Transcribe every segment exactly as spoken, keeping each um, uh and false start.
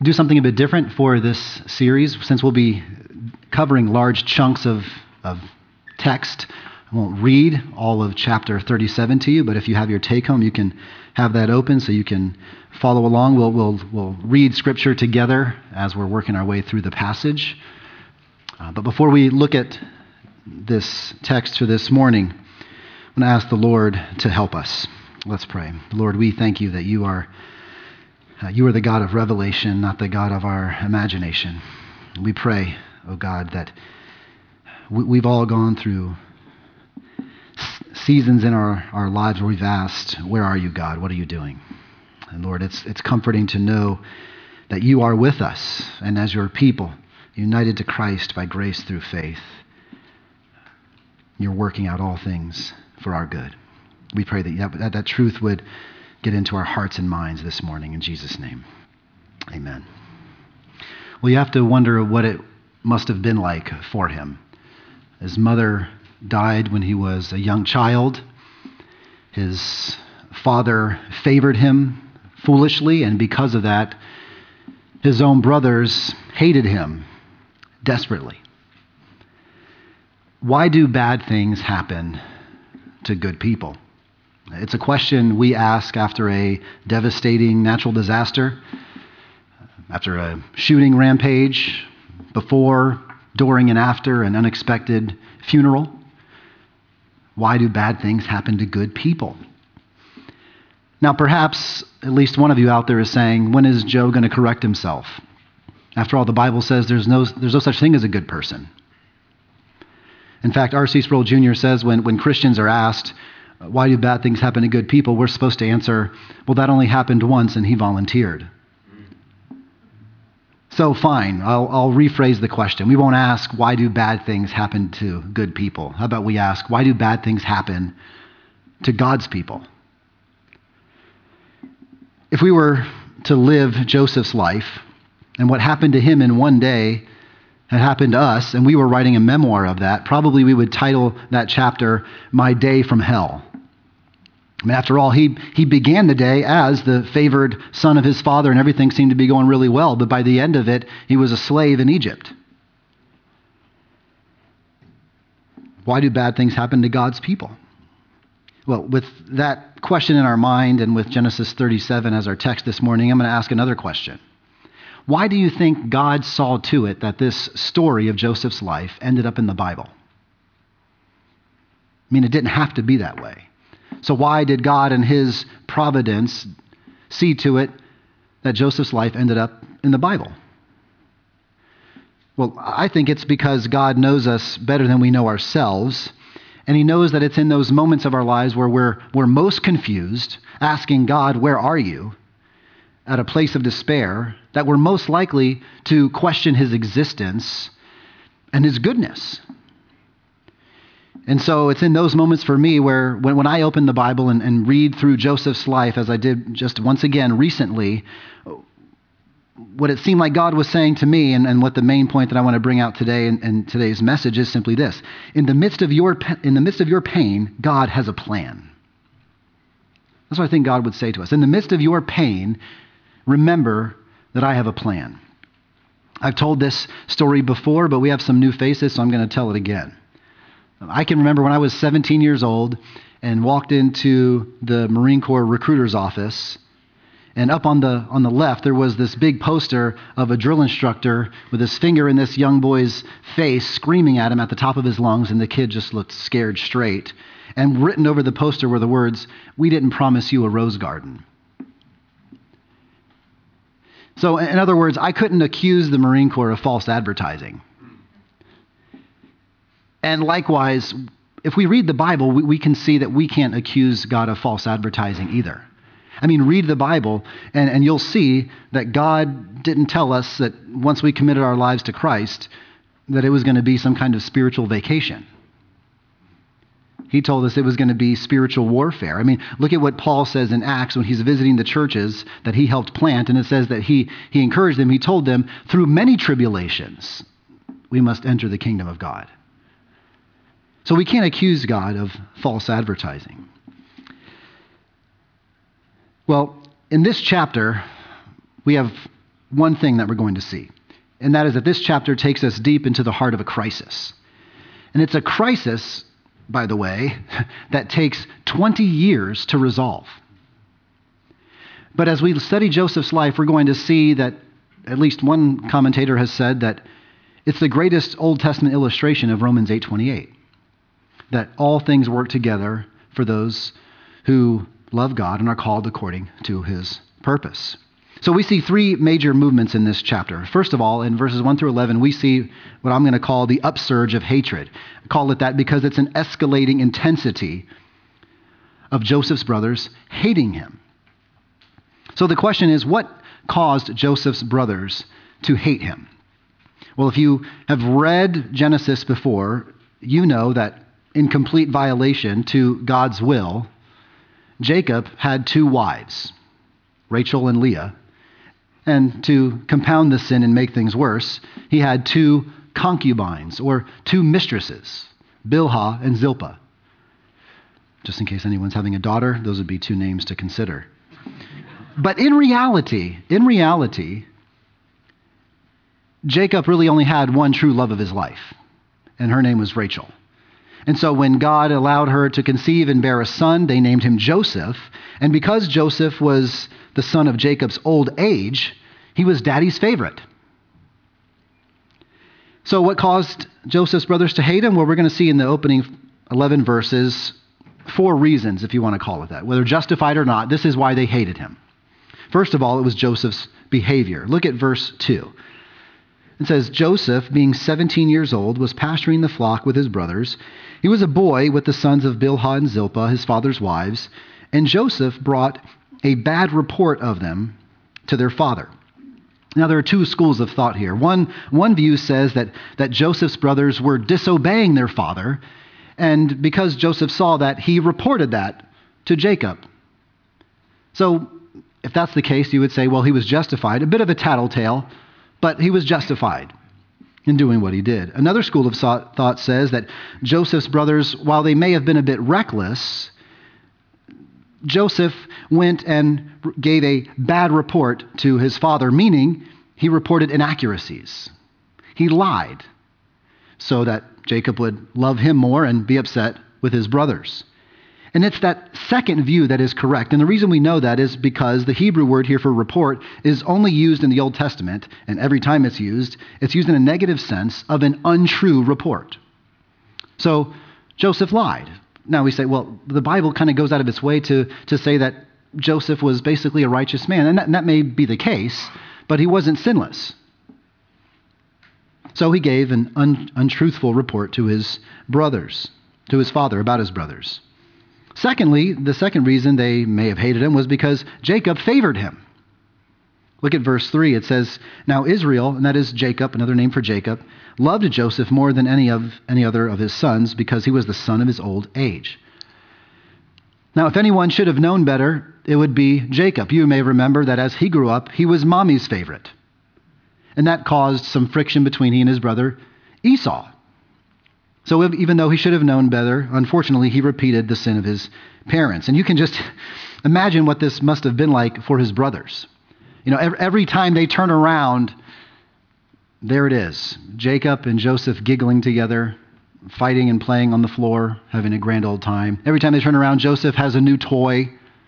do something a bit different for this series, since we'll be covering large chunks of, of text. I won't read all of chapter thirty-seven to you, but if you have your take-home, you can have that open so you can follow along. We'll, we'll, we'll read Scripture together as we're working our way through the passage. Uh, but before we look at this text for this morning, I'm going to ask the Lord to help us. Let's pray. Lord, we thank you that you are uh, you are the God of revelation, not the God of our imagination. We pray, oh God, that we, we've all gone through s- seasons in our, our lives where we've asked, where are you, God? What are you doing? And Lord, it's it's comforting to know that you are with us, and as your people, united to Christ by grace through faith, you're working out all things for our good. We pray that that, that truth would get into our hearts and minds this morning in Jesus' name. Amen. Well, you have to wonder what it must have been like for him. His mother died when he was a young child. His father favored him foolishly, and because of that, his own brothers hated him desperately. Why do bad things happen to good people? It's a question we ask after a devastating natural disaster, after a shooting rampage, before, during, and after an unexpected funeral. Why do bad things happen to good people? Now, perhaps at least one of you out there is saying, when is Joe going to correct himself? After all, the Bible says there's no, there's no such thing as a good person. In fact, R C Sproul Junior says when, when Christians are asked, why do bad things happen to good people? We're supposed to answer, well, that only happened once and he volunteered. So fine, I'll, I'll rephrase the question. We won't ask, why do bad things happen to good people? How about we ask, why do bad things happen to God's people? If we were to live Joseph's life, and what happened to him in one day had happened to us, and we were writing a memoir of that, probably we would title that chapter, My Day from Hell. I mean, after all, he, he began the day as the favored son of his father, and everything seemed to be going really well, but by the end of it, he was a slave in Egypt. Why do bad things happen to God's people? Well, with that question in our mind, and with Genesis thirty-seven as our text this morning, I'm going to ask another question. Why do you think God saw to it that this story of Joseph's life ended up in the Bible? I mean, it didn't have to be that way. So why did God in his providence see to it that Joseph's life ended up in the Bible? Well, I think it's because God knows us better than we know ourselves, and he knows that it's in those moments of our lives where we're, we're most confused, asking God, where are you? At a place of despair, that we're most likely to question his existence and his goodness. And so it's in those moments for me where when, when I open the Bible and, and read through Joseph's life, as I did just once again recently, what it seemed like God was saying to me, and, and what the main point that I want to bring out today in, in today's message is simply this. In the midst of your in the midst of your pain, God has a plan. That's what I think God would say to us. In the midst of your pain, remember that I have a plan. I've told this story before, but we have some new faces, so I'm going to tell it again. I can remember when I was seventeen years old and walked into the Marine Corps recruiter's office, and up on the on the left, there was this big poster of a drill instructor with his finger in this young boy's face, screaming at him at the top of his lungs, and the kid just looked scared straight. And written over the poster were the words, "We didn't promise you a rose garden." So in other words, I couldn't accuse the Marine Corps of false advertising. And likewise, if we read the Bible, we, we can see that we can't accuse God of false advertising either. I mean, read the Bible, and, and you'll see that God didn't tell us that once we committed our lives to Christ, that it was going to be some kind of spiritual vacation. He told us it was going to be spiritual warfare. I mean, look at what Paul says in Acts when he's visiting the churches that he helped plant, and it says that he, he encouraged them, he told them, through many tribulations, we must enter the kingdom of God. So we can't accuse God of false advertising. Well, in this chapter, we have one thing that we're going to see, and that is that this chapter takes us deep into the heart of a crisis. And it's a crisis, by the way, that takes twenty years to resolve. But as we study Joseph's life, we're going to see that at least one commentator has said that it's the greatest Old Testament illustration of Romans eight twenty-eight, that all things work together for those who love God and are called according to his purpose. So we see three major movements in this chapter. First of all, in verses one through eleven, we see what I'm going to call the upsurge of hatred. I call it that because it's an escalating intensity of Joseph's brothers hating him. So the question is, what caused Joseph's brothers to hate him? Well, if you have read Genesis before, you know that in complete violation to God's will, Jacob had two wives, Rachel and Leah. And to compound the sin and make things worse, he had two concubines, or two mistresses, Bilhah and Zilpah. Just in case anyone's having a daughter, those would be two names to consider. But in reality, in reality, Jacob really only had one true love of his life, and her name was Rachel. And so when God allowed her to conceive and bear a son, they named him Joseph. And because Joseph was the son of Jacob's old age, he was daddy's favorite. So what caused Joseph's brothers to hate him? Well, we're going to see in the opening eleven verses four reasons, if you want to call it that. Whether justified or not, this is why they hated him. First of all, it was Joseph's behavior. Look at verse two. It says, Joseph, being seventeen years old, was pasturing the flock with his brothers. He was a boy with the sons of Bilhah and Zilpah, his father's wives, and Joseph brought a bad report of them to their father. Now, there are two schools of thought here. One, one view says that, that Joseph's brothers were disobeying their father, and because Joseph saw that, he reported that to Jacob. So, if that's the case, you would say, well, he was justified. A bit of a tattletale, but he was justified in doing what he did. Another school of thought says that Joseph's brothers, while they may have been a bit reckless, Joseph went and gave a bad report to his father, meaning he reported inaccuracies. He lied so that Jacob would love him more and be upset with his brothers. And it's that second view that is correct. And the reason we know that is because the Hebrew word here for report is only used in the Old Testament, and every time it's used, it's used in a negative sense of an untrue report. So Joseph lied. Now we say, well, the Bible kind of goes out of its way to, to say that Joseph was basically a righteous man. And that, and that may be the case, but he wasn't sinless. So he gave an un, untruthful report to his brothers, to his father about his brothers. Secondly, the second reason they may have hated him was because Jacob favored him. Look at verse three. It says, now Israel, and that is Jacob, another name for Jacob, loved Joseph more than any of any other of his sons because he was the son of his old age. Now, if anyone should have known better, it would be Jacob. You may remember that as he grew up, he was mommy's favorite. And that caused some friction between he and his brother Esau. So even though he should have known better, unfortunately, he repeated the sin of his parents. And you can just imagine what this must have been like for his brothers. You know, every, every time they turn around, there it is. Jacob and Joseph giggling together, fighting and playing on the floor, having a grand old time. Every time they turn around, Joseph has a new toy.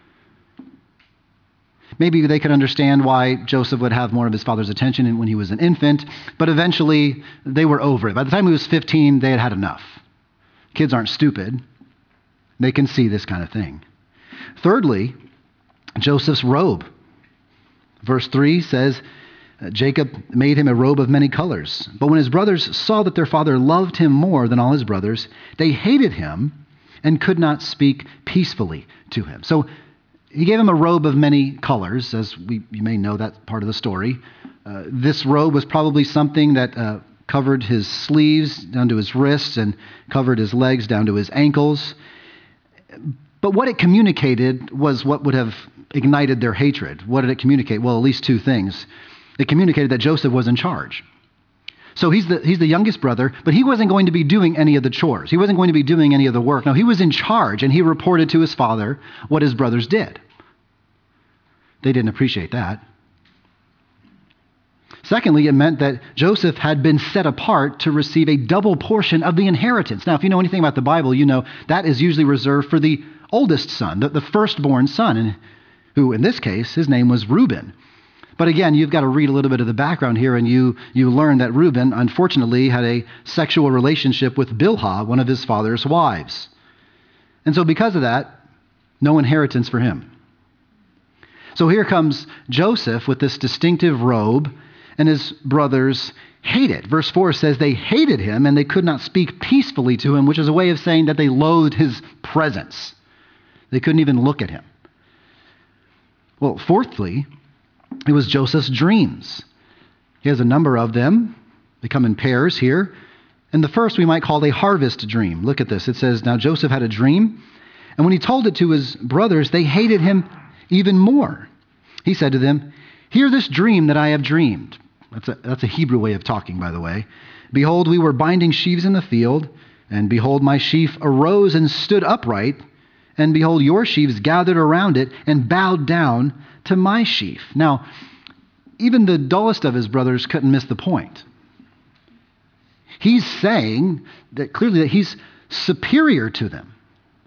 Maybe they could understand why Joseph would have more of his father's attention when he was an infant, but eventually they were over it. By the time he was fifteen, they had had enough. Kids aren't stupid. They can see this kind of thing. Thirdly, Joseph's robe. Verse three says, Jacob made him a robe of many colors. But when his brothers saw that their father loved him more than all his brothers, they hated him and could not speak peacefully to him. So he gave him a robe of many colors, as we, you may know that part of the story. Uh, this robe was probably something that uh, covered his sleeves down to his wrists and covered his legs down to his ankles. But what it communicated was what would have ignited their hatred. What did it communicate? Well, at least two things. It communicated that Joseph was in charge. So he's the, he's the youngest brother, but he wasn't going to be doing any of the chores. He wasn't going to be doing any of the work. No, he was in charge, and he reported to his father what his brothers did. They didn't appreciate that. Secondly, it meant that Joseph had been set apart to receive a double portion of the inheritance. Now, if you know anything about the Bible, you know that is usually reserved for the oldest son, the, the firstborn son, and who in this case, his name was Reuben. But again, you've got to read a little bit of the background here, and you, you learn that Reuben, unfortunately, had a sexual relationship with Bilhah, one of his father's wives. And so because of that, no inheritance for him. So here comes Joseph with this distinctive robe, and his brothers hate it. Verse four says they hated him and they could not speak peacefully to him, which is a way of saying that they loathed his presence. They couldn't even look at him. Well, fourthly, it was Joseph's dreams. He has a number of them. They come in pairs here. And the first we might call a harvest dream. Look at this. It says, now Joseph had a dream, and when he told it to his brothers, they hated him even more. He said to them, hear this dream that I have dreamed. That's a, that's a Hebrew way of talking, by the way. Behold, we were binding sheaves in the field, and behold, my sheaf arose and stood upright, and behold, your sheaves gathered around it and bowed down to my sheaf. Now, even the dullest of his brothers couldn't miss the point. He's saying that clearly that he's superior to them.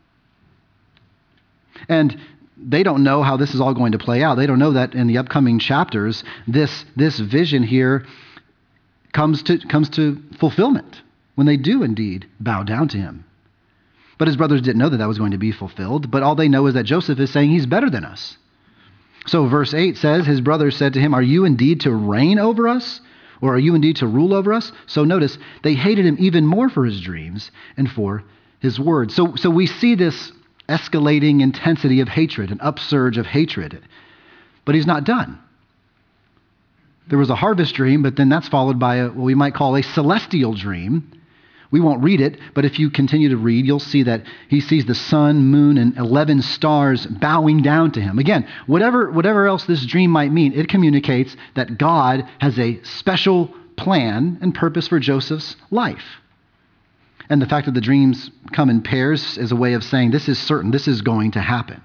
And they don't know how this is all going to play out. They don't know that in the upcoming chapters, this, this vision here comes to, comes to fulfillment when they do indeed bow down to him. But his brothers didn't know that that was going to be fulfilled. But all they know is that Joseph is saying he's better than us. So verse eight says, his brothers said to him, are you indeed to reign over us? Or are you indeed to rule over us? So notice, they hated him even more for his dreams and for his words. So, so we see this escalating intensity of hatred, an upsurge of hatred. But he's not done. There was a harvest dream, but then that's followed by a, what we might call a celestial dream. We won't read it, but if you continue to read, you'll see that he sees the sun, moon, and eleven stars bowing down to him. Again, whatever, whatever else this dream might mean, it communicates that God has a special plan and purpose for Joseph's life. And the fact that the dreams come in pairs is a way of saying this is certain, this is going to happen.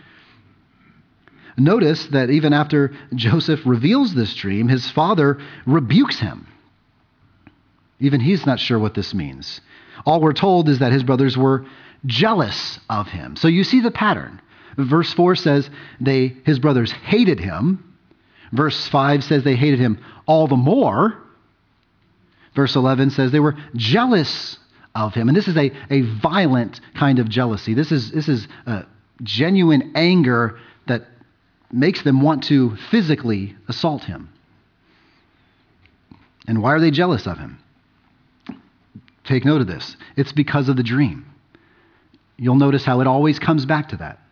Notice that even after Joseph reveals this dream, his father rebukes him. Even he's not sure what this means. All we're told is that his brothers were jealous of him. So you see the pattern. Verse four says they, his brothers hated him. Verse five says they hated him all the more. Verse eleven says they were jealous of him. And this is a, a violent kind of jealousy. This is, this is a genuine anger that makes them want to physically assault him. And why are they jealous of him? Take note of this. It's because of the dream. You'll notice how it always comes back to that.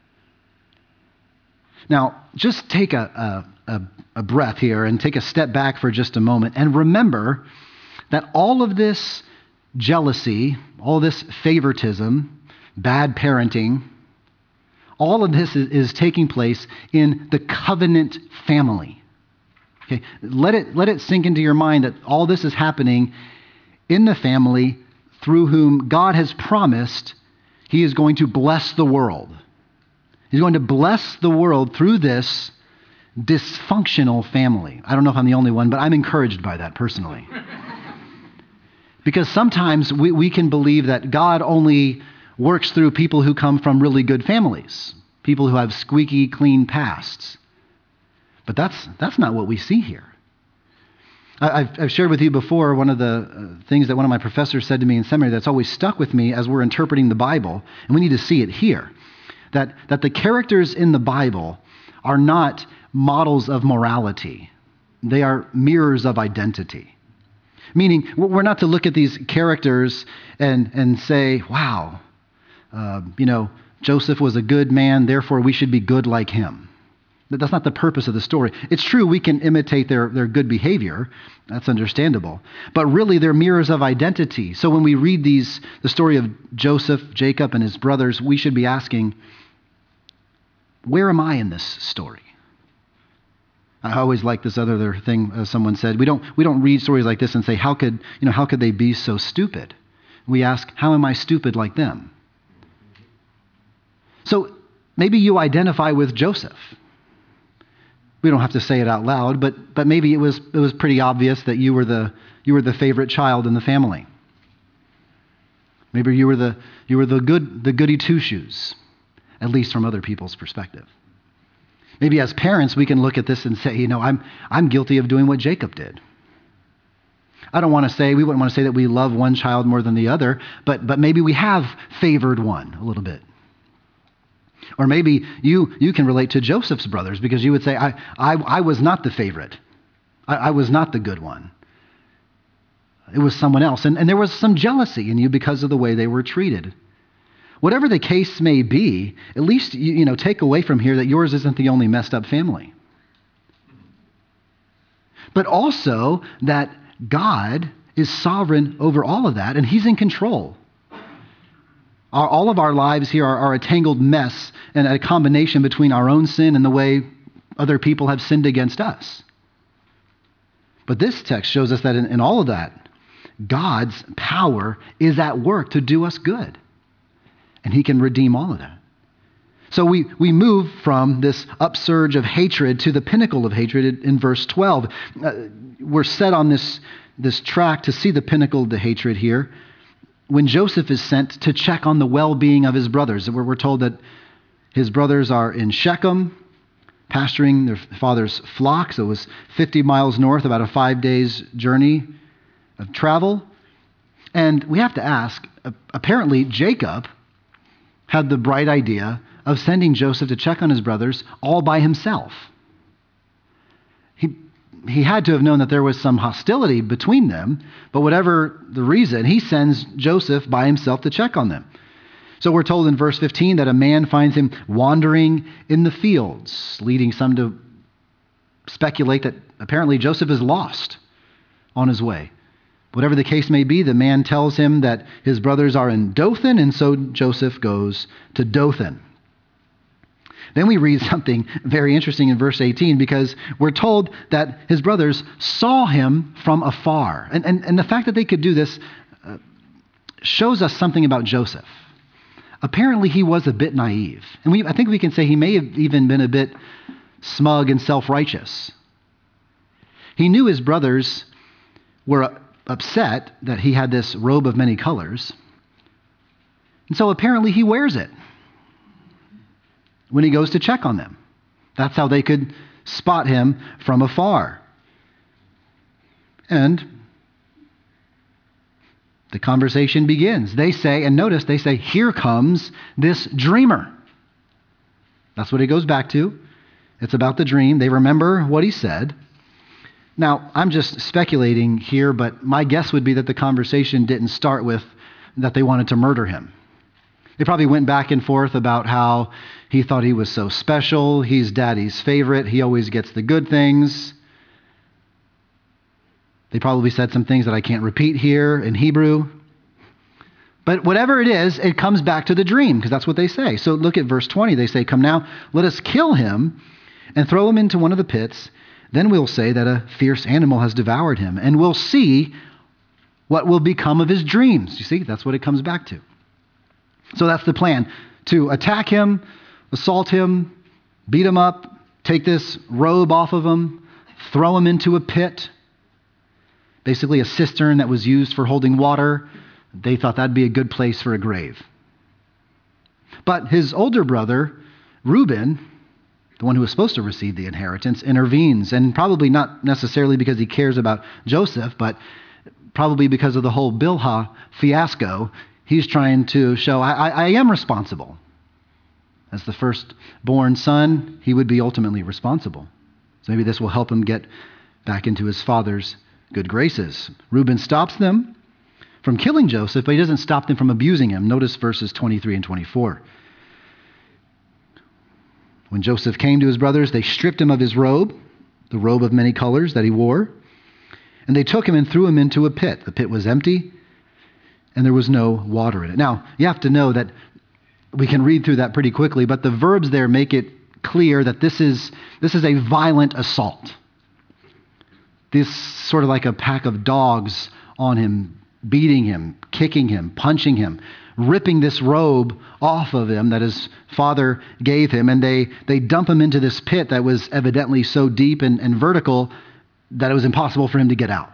Now, just take a, a, a breath here and take a step back for just a moment and remember that all of this jealousy, all this favoritism, bad parenting, all of this is, is taking place in the covenant family. Okay, let it, let it sink into your mind that all this is happening in the family through whom God has promised he is going to bless the world. He's going to bless the world through this dysfunctional family. I don't know if I'm the only one, but I'm encouraged by that personally. Because sometimes we, we can believe that God only works through people who come from really good families, people who have squeaky clean pasts. But that's, that's not what we see here. I've, I've shared with you before one of the uh, things that one of my professors said to me in seminary that's always stuck with me as we're interpreting the Bible, and we need to see it here, that, that the characters in the Bible are not models of morality. They are mirrors of identity. Meaning, we're not to look at these characters and, and say, wow, uh, you know, Joseph was a good man, therefore we should be good like him. That's not the purpose of the story. It's true we can imitate their, their good behavior. That's understandable. But really, they're mirrors of identity. So when we read these, the story of Joseph, Jacob, and his brothers, we should be asking, where am I in this story? I always like this other thing uh, someone said. We don't, we don't read stories like this and say, how could, you know, how could they be so stupid? We ask, how am I stupid like them? So maybe you identify with Joseph. We don't have to say it out loud, but but maybe it was it was pretty obvious that you were the you were the favorite child in the family. Maybe you were the you were the good the goody two shoes, at least from other people's perspective. Maybe as parents we can look at this and say, you know, I'm I'm guilty of doing what Jacob did. I don't want to say we wouldn't want to say that we love one child more than the other, but but maybe we have favored one a little bit. Or maybe you you can relate to Joseph's brothers because you would say, I I, I was not the favorite. I, I was not the good one. It was someone else. And, and there was some jealousy in you because of the way they were treated. Whatever the case may be, at least you, you know, take away from here that yours isn't the only messed up family. But also that God is sovereign over all of that, and he's in control. Our, all of our lives here are, are a tangled mess and a combination between our own sin and the way other people have sinned against us. But this text shows us that in, in all of that, God's power is at work to do us good. And he can redeem all of that. So we, we move from this upsurge of hatred to the pinnacle of hatred in, in verse twelve. Uh, we're set on this, this track to see the pinnacle of the hatred here when Joseph is sent to check on the well-being of his brothers. We're, we're told that his brothers are in Shechem, pasturing their father's flocks. It was fifty miles north, about a five days journey of travel. And we have to ask, apparently Jacob had the bright idea of sending Joseph to check on his brothers all by himself. He, he had to have known that there was some hostility between them, but whatever the reason, he sends Joseph by himself to check on them. So we're told in verse fifteen that a man finds him wandering in the fields, leading some to speculate that apparently Joseph is lost on his way. Whatever the case may be, the man tells him that his brothers are in Dothan, and so Joseph goes to Dothan. Then we read something very interesting in verse eighteen because we're told that his brothers saw him from afar. And, and, and the fact that they could do this uh, shows us something about Joseph. Apparently he was a bit naive. And we, I think we can say he may have even been a bit smug and self-righteous. He knew his brothers were upset that he had this robe of many colors. And so apparently he wears it when he goes to check on them. That's how they could spot him from afar. And the conversation begins. They say, and notice they say, here comes this dreamer. That's what it goes back to. It's about the dream. They remember what he said. Now, I'm just speculating here, but my guess would be that the conversation didn't start with that they wanted to murder him. They probably went back and forth about how he thought he was so special. He's daddy's favorite. He always gets the good things. They probably said some things that I can't repeat here in Hebrew. But whatever it is, it comes back to the dream because that's what they say. So look at verse twenty. They say, come now, let us kill him and throw him into one of the pits. Then we'll say that a fierce animal has devoured him, and we'll see what will become of his dreams. You see, that's what it comes back to. So that's the plan, to attack him, assault him, beat him up, take this robe off of him, throw him into a pit, basically a cistern that was used for holding water. They thought that'd be a good place for a grave. But his older brother, Reuben, the one who was supposed to receive the inheritance, intervenes, and probably not necessarily because he cares about Joseph, but probably because of the whole Bilhah fiasco. He's trying to show, I, I, I am responsible. As the firstborn son, he would be ultimately responsible. So maybe this will help him get back into his father's good graces. Reuben stops them from killing Joseph, but he doesn't stop them from abusing him. Notice verses twenty-three and twenty-four. When Joseph came to his brothers, they stripped him of his robe, the robe of many colors that he wore, and they took him and threw him into a pit. The pit was empty, and there was no water in it. Now, you have to know that we can read through that pretty quickly, but the verbs there make it clear that this is, this is a violent assault. This sort of like a pack of dogs on him, beating him, kicking him, punching him, ripping this robe off of him that his father gave him, and they, they dump him into this pit that was evidently so deep and, and vertical that it was impossible for him to get out.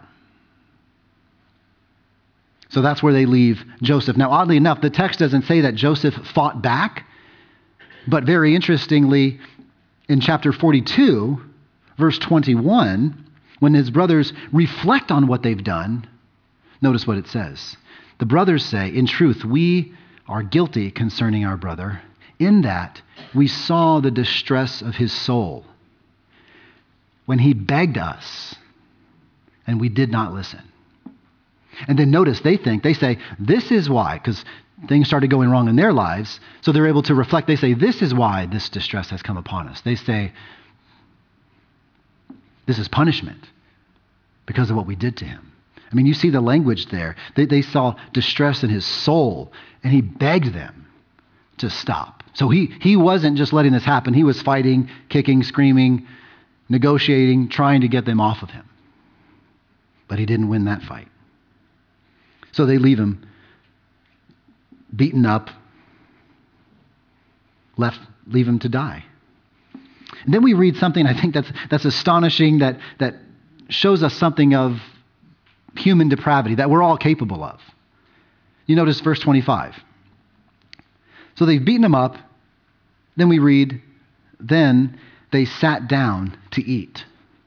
So that's where they leave Joseph. Now, oddly enough, the text doesn't say that Joseph fought back, but very interestingly, in chapter forty-two, verse twenty-one, when his brothers reflect on what they've done, notice what it says. The brothers say, "In truth, we are guilty concerning our brother, in that we saw the distress of his soul when he begged us, and we did not listen." And then notice they think, they say, this is why, because things started going wrong in their lives, so they're able to reflect. They say, this is why this distress has come upon us. They say, this is punishment because of what we did to him. I mean, you see the language there. They, they saw distress in his soul, and he begged them to stop. So he, he wasn't just letting this happen. He was fighting, kicking, screaming, negotiating, trying to get them off of him. But he didn't win that fight. So they leave him beaten up, left, leave him to die. And then we read something I think that's that's astonishing, that, that shows us something of human depravity that we're all capable of. You notice verse twenty-five. So they've beaten him up. Then we read, then they sat down to eat.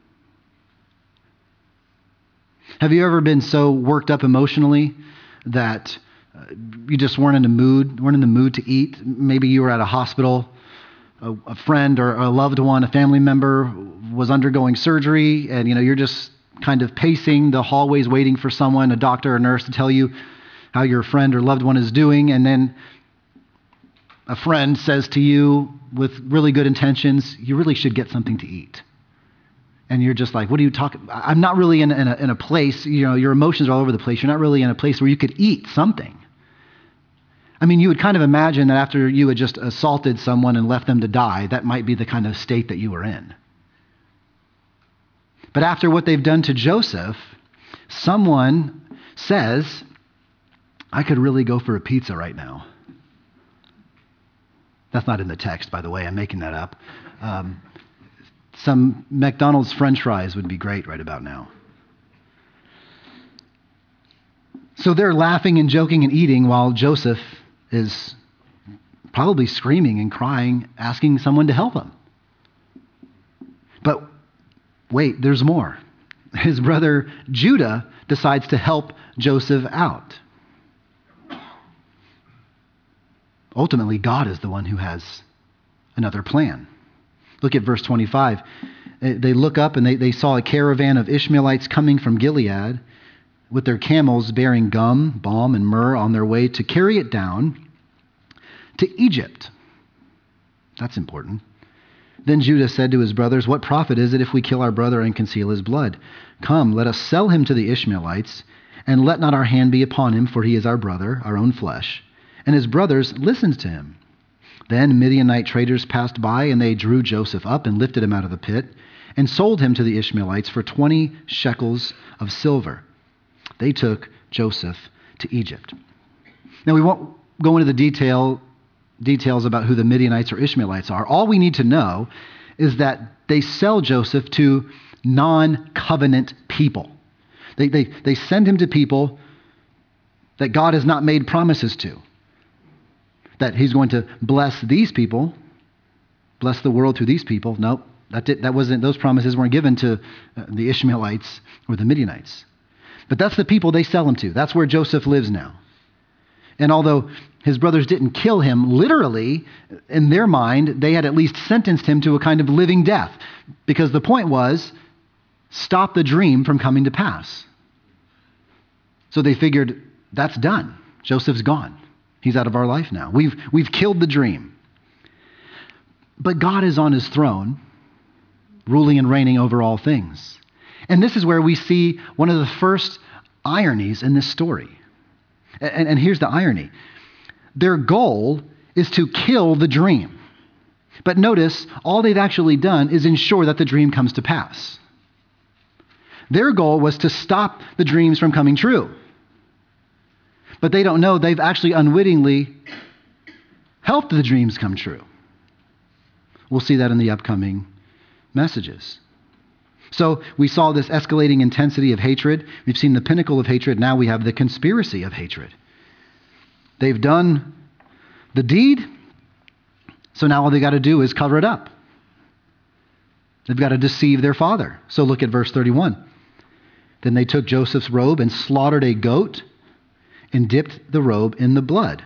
Have you ever been so worked up emotionally that you just weren't in the mood, weren't in the mood to eat? Maybe you were at a hospital, a, a friend or a loved one, a family member was undergoing surgery, and you know you're just kind of pacing the hallways waiting for someone, a doctor or nurse, to tell you how your friend or loved one is doing, and then a friend says to you with really good intentions, you really should get something to eat. And you're just like, what are you talking? I'm not really in, in, a, in a place, you know, your emotions are all over the place. You're not really in a place where you could eat something. I mean, you would kind of imagine that after you had just assaulted someone and left them to die, that might be the kind of state that you were in. But after what they've done to Joseph, someone says, I could really go for a pizza right now. That's not in the text, by the way. I'm making that up. Um, Some McDonald's French fries would be great right about now. So they're laughing and joking and eating while Joseph is probably screaming and crying, asking someone to help him. But wait, there's more. His brother Judah decides to help Joseph out. Ultimately, God is the one who has another plan. Look at verse twenty-five. They look up and they, they saw a caravan of Ishmaelites coming from Gilead with their camels bearing gum, balm, and myrrh on their way to carry it down to Egypt. That's important. Then Judah said to his brothers, what profit is it if we kill our brother and conceal his blood? Come, let us sell him to the Ishmaelites, and let not our hand be upon him, for he is our brother, our own flesh. And his brothers listened to him. Then Midianite traders passed by, and they drew Joseph up and lifted him out of the pit and sold him to the Ishmaelites for twenty shekels of silver. They took Joseph to Egypt. Now, we won't go into the detail, details about who the Midianites or Ishmaelites are. All we need to know is that they sell Joseph to non-covenant people. They, they, they send him to people that God has not made promises to. That he's going to bless these people, bless the world through these people. Nope, that did, that wasn't. Those promises weren't given to the Ishmaelites or the Midianites. But that's the people they sell him to. That's where Joseph lives now. And although his brothers didn't kill him literally, in their mind, they had at least sentenced him to a kind of living death, because the point was, stop the dream from coming to pass. So they figured, that's done. Joseph's gone. He's out of our life now. We've, we've killed the dream. But God is on his throne, ruling and reigning over all things. And this is where we see one of the first ironies in this story. And, and here's the irony. Their goal is to kill the dream. But notice, all they've actually done is ensure that the dream comes to pass. Their goal was to stop the dreams from coming true. But they don't know they've actually unwittingly helped the dreams come true. We'll see that in the upcoming messages. So we saw this escalating intensity of hatred. We've seen the pinnacle of hatred. Now we have the conspiracy of hatred. They've done the deed, so now all they got to do is cover it up. They've got to deceive their father. So look at verse thirty-one. Then they took Joseph's robe and slaughtered a goat and dipped the robe in the blood.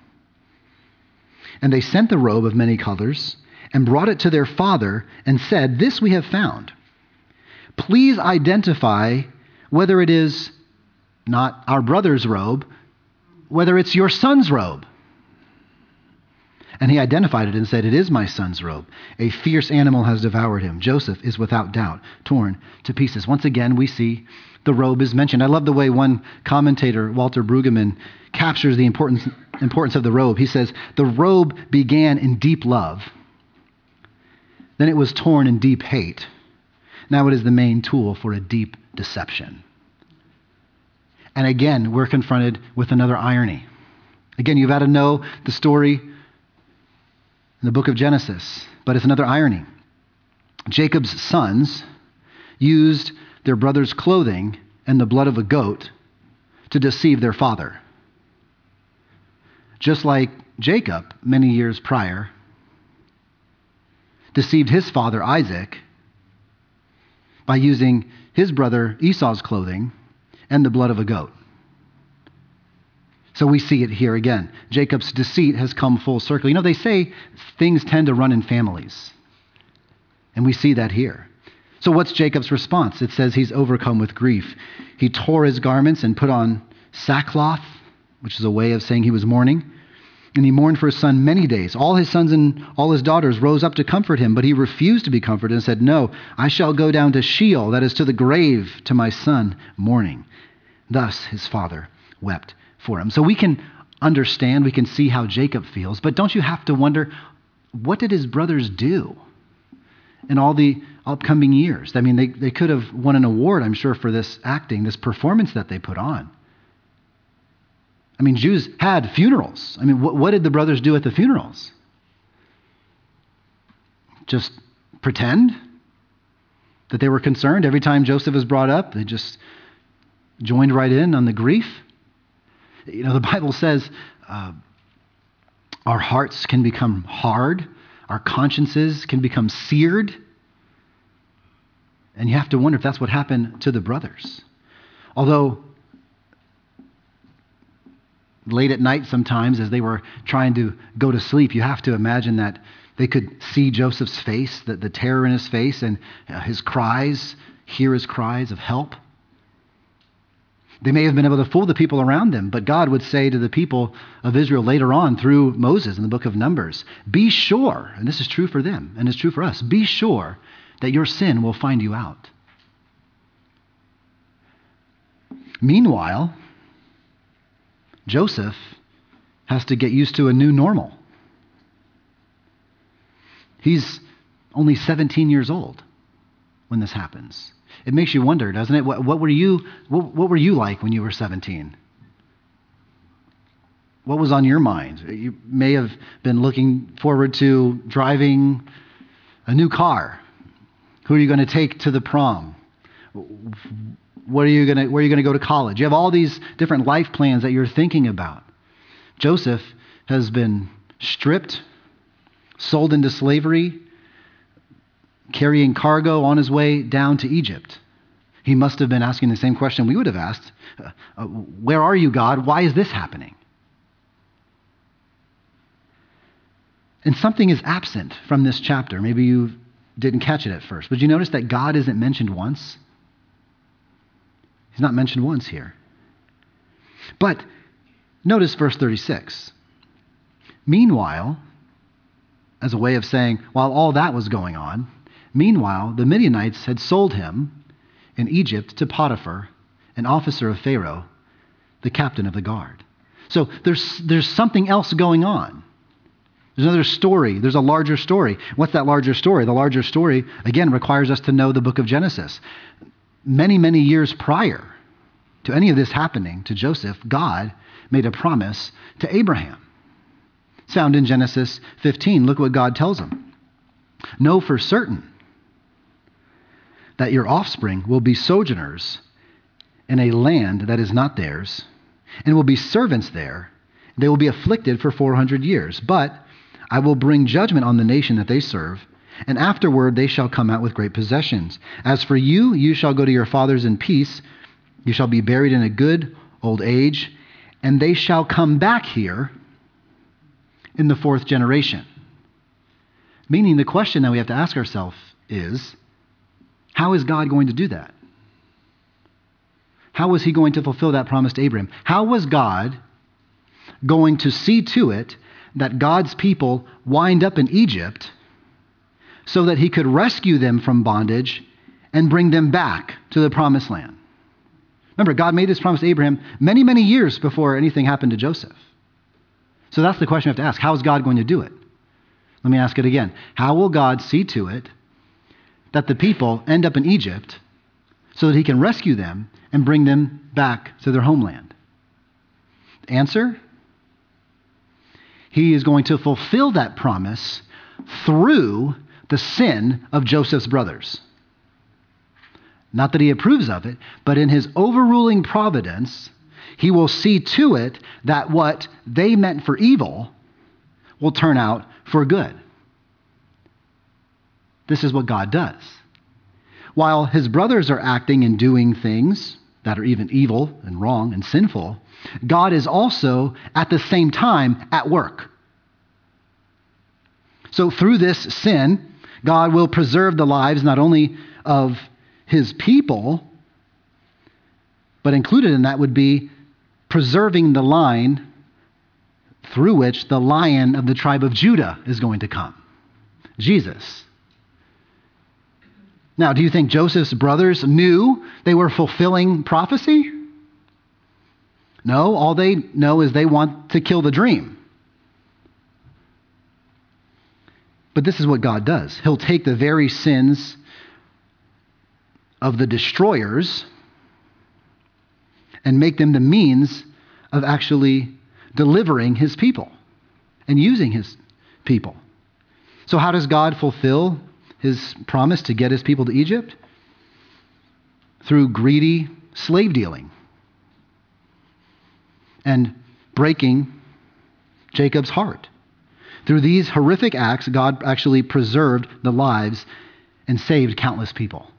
And they sent the robe of many colors and brought it to their father and said, "This we have found. Please identify whether it is not our brother's robe, whether it's your son's robe." And he identified it and said, "It is my son's robe. A fierce animal has devoured him. Joseph is without doubt torn to pieces." Once again, we see the robe is mentioned. I love the way one commentator, Walter Brueggemann, captures the importance, importance of the robe. He says, "The robe began in deep love. Then it was torn in deep hate. Now it is the main tool for a deep deception." And again, we're confronted with another irony. Again, you've got to know the story in the book of Genesis, but it's another irony. Jacob's sons used their brother's clothing and the blood of a goat to deceive their father. Just like Jacob, many years prior, deceived his father Isaac by using his brother Esau's clothing and the blood of a goat. So we see it here again. Jacob's deceit has come full circle. You know, they say things tend to run in families. And we see that here. So what's Jacob's response? It says he's overcome with grief. He tore his garments and put on sackcloth, which is a way of saying he was mourning. And he mourned for his son many days. All his sons and all his daughters rose up to comfort him, but he refused to be comforted and said, "No, I shall go down to Sheol, that is to the grave, to my son, mourning." Thus his father wept for him. So we can understand, we can see how Jacob feels, but don't you have to wonder, what did his brothers do in all the upcoming years? I mean, they, they could have won an award, I'm sure, for this acting, this performance that they put on. I mean, Jews had funerals. I mean, what, what did the brothers do at the funerals? Just pretend that they were concerned every time Joseph was brought up? They just joined right in on the grief? You know, the Bible says uh, our hearts can become hard, our consciences can become seared. And you have to wonder if that's what happened to the brothers. Although, late at night sometimes, as they were trying to go to sleep, you have to imagine that they could see Joseph's face, the, the terror in his face, and uh, his cries, hear his cries of help. They may have been able to fool the people around them, but God would say to the people of Israel later on through Moses in the book of Numbers, "Be sure," and this is true for them and it's true for us, "be sure that your sin will find you out." Meanwhile, Joseph has to get used to a new normal. He's only seventeen years old when this happens. It makes you wonder, doesn't it? What, what were you what, what were you like when you were seventeen? What was on your mind? You may have been looking forward to driving a new car. Who are you going to take to the prom? What are you going to, where are you going to go to college? You have all these different life plans that you're thinking about. Joseph has been stripped, sold into slavery, carrying cargo on his way down to Egypt. He must have been asking the same question we would have asked. Uh, where are you, God? Why is this happening? And something is absent from this chapter. Maybe you didn't catch it at first, but you notice that God isn't mentioned once? He's not mentioned once here. But notice verse thirty-six. Meanwhile, as a way of saying, while all that was going on, meanwhile, the Midianites had sold him in Egypt to Potiphar, an officer of Pharaoh, the captain of the guard. So there's, there's something else going on. There's another story. There's a larger story. What's that larger story? The larger story, again, requires us to know the book of Genesis. Many, many years prior to any of this happening to Joseph, God made a promise to Abraham. It's found in Genesis fifteen. Look what God tells him. Know for certain that your offspring will be sojourners in a land that is not theirs, and will be servants there. They will be afflicted for four hundred years. But I will bring judgment on the nation that they serve, and afterward they shall come out with great possessions. As for you, you shall go to your fathers in peace. You shall be buried in a good old age, and they shall come back here in the fourth generation. Meaning the question that we have to ask ourselves is, how is God going to do that? How was he going to fulfill that promise to Abraham? How was God going to see to it that God's people wind up in Egypt so that he could rescue them from bondage and bring them back to the promised land? Remember, God made this promise to Abraham many, many years before anything happened to Joseph. So that's the question we have to ask. How is God going to do it? Let me ask it again. How will God see to it that the people end up in Egypt so that he can rescue them and bring them back to their homeland? Answer? He is going to fulfill that promise through the sin of Joseph's brothers. Not that he approves of it, but in his overruling providence, he will see to it that what they meant for evil will turn out for good. This is what God does. While his brothers are acting and doing things that are even evil and wrong and sinful, God is also at the same time at work. So through this sin, God will preserve the lives not only of his people, but included in that would be preserving the line through which the Lion of the tribe of Judah is going to come, Jesus. Now, do you think Joseph's brothers knew they were fulfilling prophecy? No, all they know is they want to kill the dream. But this is what God does. He'll take the very sins of the destroyers and make them the means of actually delivering his people and using his people. So how does God fulfill his promise to get his people to Egypt? Through greedy slave dealing and breaking Jacob's heart. Through these horrific acts, God actually preserved the lives and saved countless people.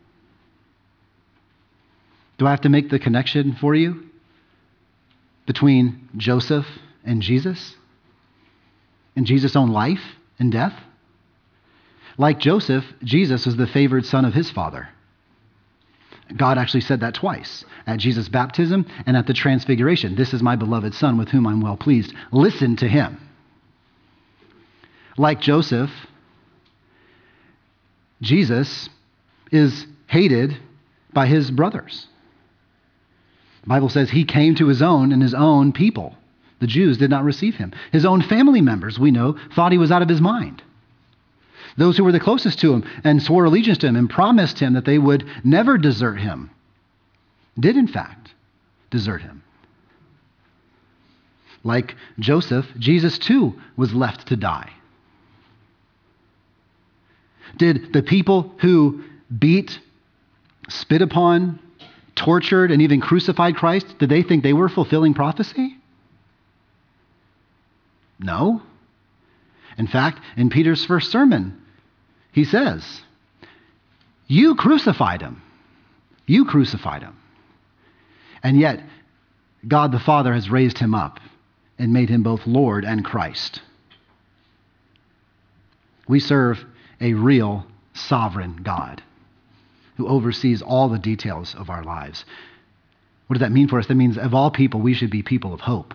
Do I have to make the connection for you between Joseph and Jesus and Jesus' own life and death? Like Joseph, Jesus was the favored son of his father. God actually said that twice, at Jesus' baptism and at the transfiguration. This is my beloved son with whom I'm well pleased. Listen to him. Like Joseph, Jesus is hated by his brothers. The Bible says he came to his own, and his own people, the Jews, did not receive him. His own family members, we know, thought he was out of his mind. Those who were the closest to him and swore allegiance to him and promised him that they would never desert him did, in fact, desert him. Like Joseph, Jesus too was left to die. Did the people who beat, spit upon, tortured, and even crucified Christ, did they think they were fulfilling prophecy? No. In fact, in Peter's first sermon, he says, you crucified him. You crucified him. And yet, God the Father has raised him up and made him both Lord and Christ. We serve a real sovereign God who oversees all the details of our lives. What does that mean for us? That means of all people, we should be people of hope.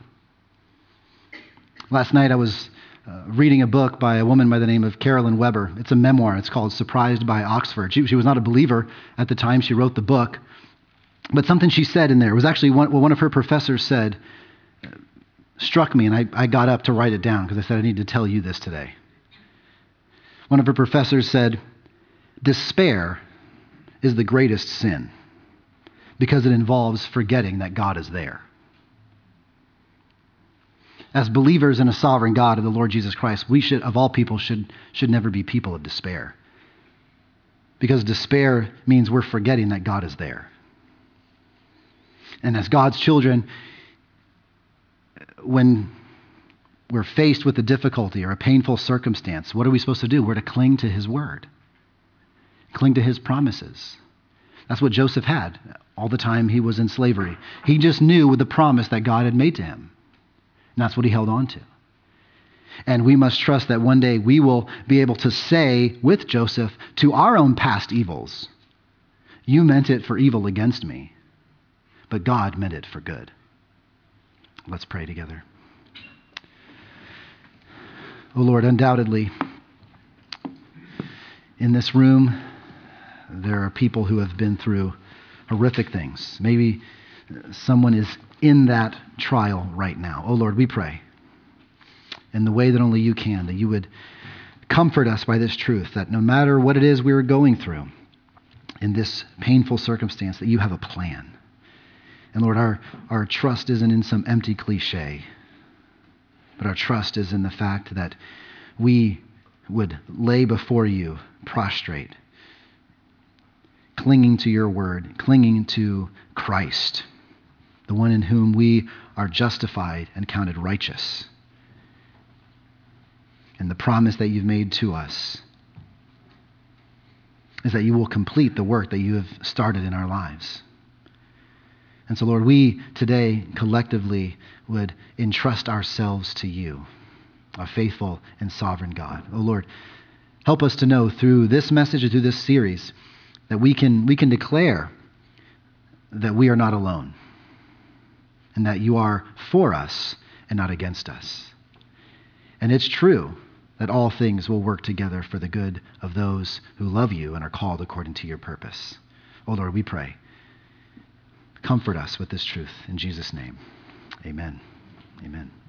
Last night I was uh, reading a book by a woman by the name of Carolyn Weber. It's a memoir. It's called Surprised by Oxford. She, she was not a believer at the time she wrote the book, but something she said in there was actually one, what one of her professors said uh, struck me, and I, I got up to write it down because I said I need to tell you this today. One of her professors said, despair is the greatest sin because it involves forgetting that God is there. As believers in a sovereign God of the Lord Jesus Christ, we should, of all people, should, should never be people of despair. Because despair means we're forgetting that God is there. And as God's children, when we're faced with a difficulty or a painful circumstance, what are we supposed to do? We're to cling to his word, cling to his promises. That's what Joseph had all the time he was in slavery. He just knew with the promise that God had made to him. And that's what he held on to. And we must trust that one day we will be able to say with Joseph to our own past evils, you meant it for evil against me, but God meant it for good. Let's pray together. Oh Lord, undoubtedly, in this room, there are people who have been through horrific things. Maybe someone is in that trial right now. Oh Lord, we pray in the way that only you can, that you would comfort us by this truth, that no matter what it is we are going through in this painful circumstance, that you have a plan. And Lord, our, our trust isn't in some empty cliche, but our trust is in the fact that we would lay before you prostrate, clinging to your word, clinging to Christ, the one in whom we are justified and counted righteous. And the promise that you've made to us is that you will complete the work that you have started in our lives. And so, Lord, we today collectively would entrust ourselves to you, a faithful and sovereign God. Oh, Lord, help us to know through this message and through this series that we can, we can declare that we are not alone and that you are for us and not against us. And it's true that all things will work together for the good of those who love you and are called according to your purpose. Oh, Lord, we pray. Comfort us with this truth in Jesus' name. Amen. Amen.